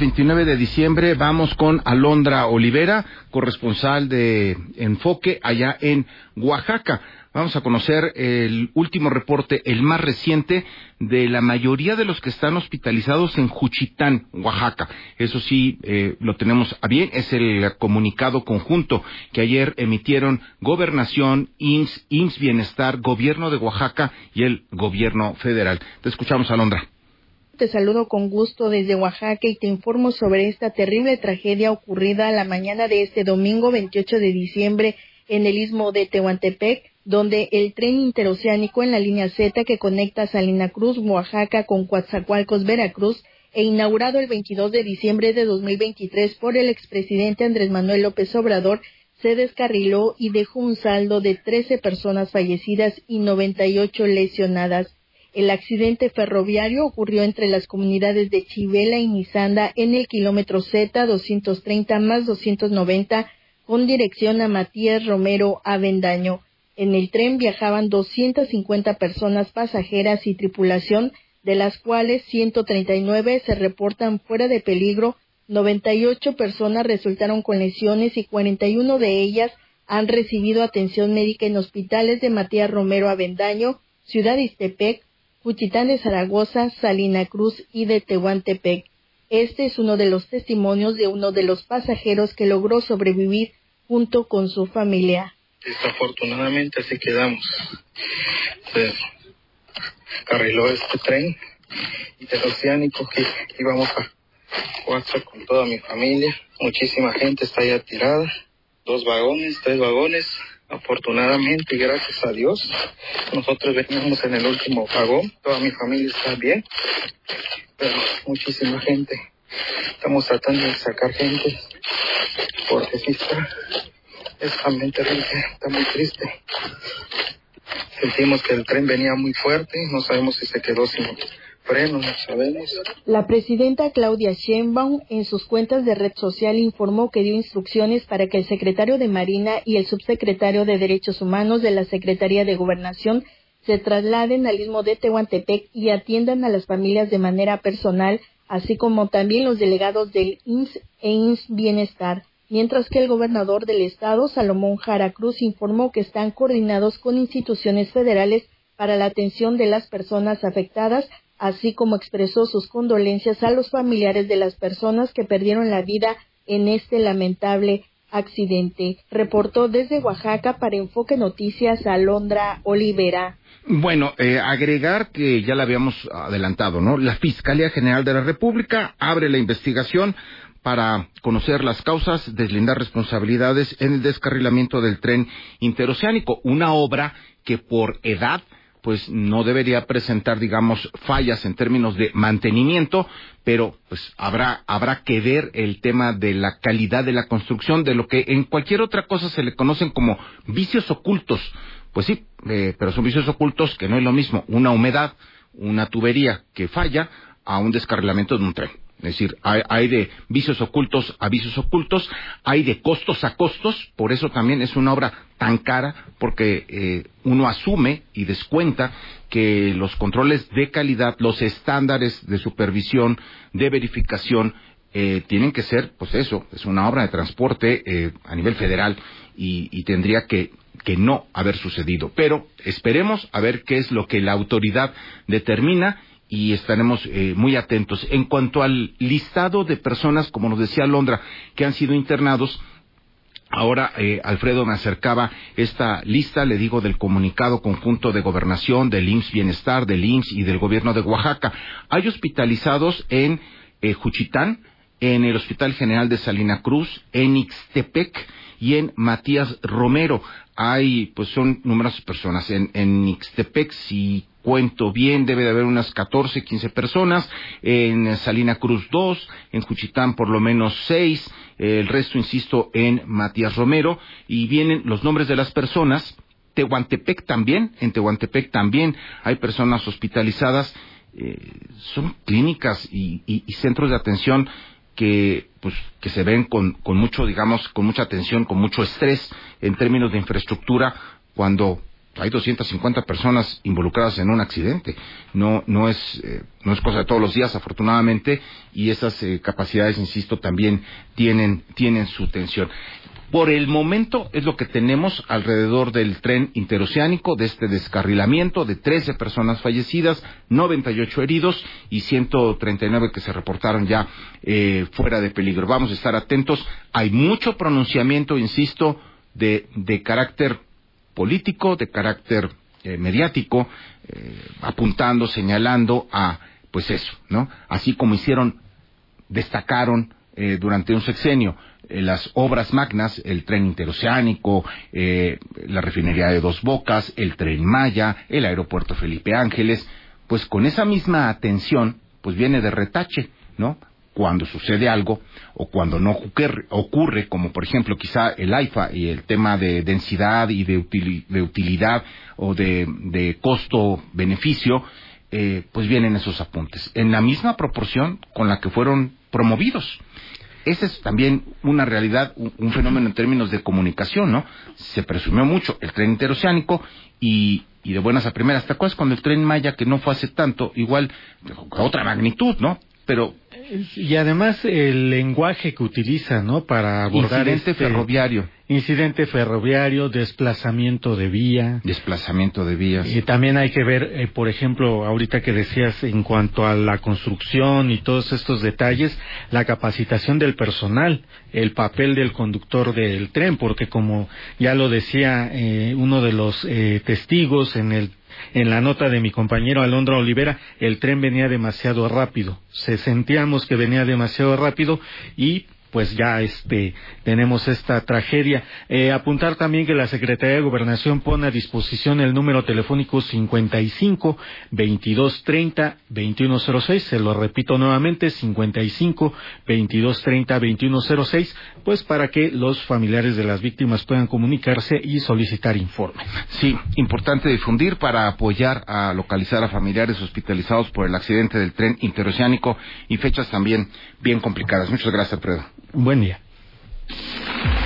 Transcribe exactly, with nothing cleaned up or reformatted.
veintinueve de diciembre, vamos con Alondra Olivera, corresponsal de Enfoque allá en Oaxaca. Vamos a conocer el último reporte, el más reciente, de la mayoría de los que están hospitalizados en Juchitán, Oaxaca. Eso sí, eh, lo tenemos a bien, es el comunicado conjunto que ayer emitieron Gobernación, I M S S, I M S S Bienestar, Gobierno de Oaxaca y el Gobierno Federal. Te escuchamos, Alondra. Te saludo con gusto desde Oaxaca y te informo sobre esta terrible tragedia ocurrida la mañana de este domingo veintiocho de diciembre en el istmo de Tehuantepec, donde el tren interoceánico en la línea Z que conecta Salina Cruz, Oaxaca con Coatzacoalcos, Veracruz, e inaugurado el veintidós de diciembre de dos mil veintitrés por el expresidente Andrés Manuel López Obrador, se descarriló y dejó un saldo de trece personas fallecidas y noventa y ocho lesionadas. El accidente ferroviario ocurrió entre las comunidades de Chivela y Nizanda en el kilómetro Z doscientos treinta más doscientos noventa con dirección a Matías Romero Avendaño. En el tren viajaban doscientas cincuenta personas pasajeras y tripulación, de las cuales ciento treinta y nueve se reportan fuera de peligro, noventa y ocho personas resultaron con lesiones y cuarenta y uno de ellas han recibido atención médica en hospitales de Matías Romero Avendaño, Ciudad Ixtepec, Juchitán de Zaragoza, Salina Cruz y de Tehuantepec. Este es uno de los testimonios de uno de los pasajeros que logró sobrevivir junto con su familia. Desafortunadamente así quedamos. Se carriló este tren interoceánico que íbamos a Coatzacoalcos con toda mi familia. Muchísima gente está ya tirada. Dos vagones, tres vagones. Afortunadamente, gracias a Dios, nosotros venimos en el último vagón. Toda mi familia está bien, pero muchísima gente. Estamos tratando de sacar gente porque sí está, es también terrible, está muy triste. Sentimos que el tren venía muy fuerte, no sabemos si se quedó sin freno, no sabemos. La presidenta Claudia Sheinbaum en sus cuentas de red social informó que dio instrucciones para que el secretario de Marina y el subsecretario de Derechos Humanos de la Secretaría de Gobernación se trasladen al istmo de Tehuantepec y atiendan a las familias de manera personal, así como también los delegados del I M S S e I M S S Bienestar, mientras que el gobernador del estado, Salomón Jara Cruz, informó que están coordinados con instituciones federales para la atención de las personas afectadas, así como expresó sus condolencias a los familiares de las personas que perdieron la vida en este lamentable accidente. Reportó desde Oaxaca para Enfoque Noticias Alondra Olivera. Bueno, eh, agregar que ya la habíamos adelantado, ¿no? La Fiscalía General de la República abre la investigación para conocer las causas, deslindar responsabilidades en el descarrilamiento del tren interoceánico, una obra que por edad pues no debería presentar, digamos, fallas en términos de mantenimiento, pero pues habrá habrá que ver el tema de la calidad de la construcción, de lo que en cualquier otra cosa se le conocen como vicios ocultos. Pues sí, eh, pero son vicios ocultos que no es lo mismo una humedad, una tubería que falla a un descarrilamiento de un tren. Es decir, hay, hay de vicios ocultos a vicios ocultos, hay de costos a costos, por eso también es una obra tan cara, porque eh, uno asume y descuenta que los controles de calidad, los estándares de supervisión, de verificación, eh, tienen que ser, pues eso, es una obra de transporte eh, a nivel federal y, y tendría que, que no haber sucedido. Pero esperemos a ver qué es lo que la autoridad determina, y estaremos eh, muy atentos. En cuanto al listado de personas, como nos decía Alondra, que han sido internados, ahora eh, Alfredo me acercaba esta lista, le digo, del comunicado conjunto de Gobernación, del I M S S Bienestar, del I M S S y del Gobierno de Oaxaca. Hay hospitalizados en eh, Juchitán, en el Hospital General de Salina Cruz, en Ixtepec y en Matías Romero. Hay, pues son numerosas personas. En, en Ixtepec, si cuento bien, debe de haber unas catorce, quince personas, en Salina Cruz dos, en Juchitán por lo menos seis, eh, el resto, insisto, en Matías Romero, y vienen los nombres de las personas. Tehuantepec también, en Tehuantepec también hay personas hospitalizadas, eh, son clínicas y, y, y centros de atención que pues que se ven con, con mucho, digamos, con mucha atención, con mucho estrés en términos de infraestructura, cuando hay doscientas cincuenta personas involucradas en un accidente. No, no es, eh, no es cosa de todos los días, afortunadamente, y esas eh, capacidades, insisto, también tienen, tienen su tensión. Por el momento es lo que tenemos alrededor del tren interoceánico, de este descarrilamiento, de trece personas fallecidas, noventa y ocho heridos y ciento treinta y nueve que se reportaron ya eh, fuera de peligro. Vamos a estar atentos. Hay mucho pronunciamiento, insisto, de, de carácter político, de carácter eh, mediático, eh, apuntando, señalando a, pues eso, ¿no? Así como hicieron, destacaron eh, durante un sexenio las obras magnas, el tren interoceánico, eh, la refinería de Dos Bocas, el Tren Maya, el aeropuerto Felipe Ángeles, pues con esa misma atención, pues viene de retache, ¿no? Cuando sucede algo, o cuando no ocurre, ocurre como por ejemplo quizá el AIFA y el tema de densidad y de, util, de utilidad o de, de costo-beneficio, eh, pues vienen esos apuntes, en la misma proporción con la que fueron promovidos. Esa es también una realidad, un, un fenómeno en términos de comunicación, ¿no? Se presumió mucho el tren interoceánico y, y de buenas a primeras. ¿Te acuerdas cuando el tren Maya, que no fue hace tanto, igual, de otra magnitud, ¿no? Pero... Y además el lenguaje que utiliza, ¿no? Para abordar incidente este... ferroviario. Incidente ferroviario, desplazamiento de vía. Desplazamiento de vías. Y también hay que ver, eh, por ejemplo, ahorita que decías en cuanto a la construcción y todos estos detalles, la capacitación del personal, el papel del conductor del tren, porque como ya lo decía eh, uno de los eh, testigos en el en la nota de mi compañero Alondra Olivera, el tren venía demasiado rápido, se sentíamos que venía demasiado rápido y pues ya este tenemos esta tragedia. Eh, apuntar también que la Secretaría de Gobernación pone a disposición el número telefónico cincuenta y cinco, veintidós treinta, veintiuno cero seis, se lo repito nuevamente, cincuenta y cinco, veintidós treinta, veintiuno cero seis, pues para que los familiares de las víctimas puedan comunicarse y solicitar informe. Sí, importante difundir para apoyar a localizar a familiares hospitalizados por el accidente del tren interoceánico y fechas también bien complicadas. Muchas gracias, Alfredo. Buen día.